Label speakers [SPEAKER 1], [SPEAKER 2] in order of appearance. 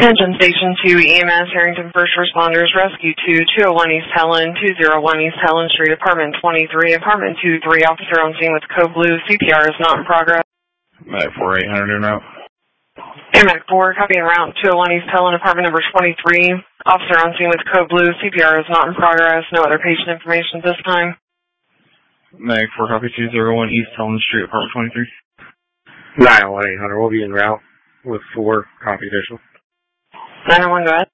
[SPEAKER 1] Attention Station 2 EMS, Harrington First Responders, Rescue 2, 201 East Helen, 201 East Helen Street, Apartment 23, Apartment 23, officer on scene with code blue, CPR is not in progress.
[SPEAKER 2] Medic 4800 en route.
[SPEAKER 1] Medic 4, copy en route, 201 East Helen, apartment number 23, officer on scene with code blue, CPR is not in progress, no other patient information at this time.
[SPEAKER 2] Medic 4, copy 201 East Helen Street, Apartment 23.
[SPEAKER 3] 901 800, we'll be en route with 4, copy additional.
[SPEAKER 1] 901, go ahead.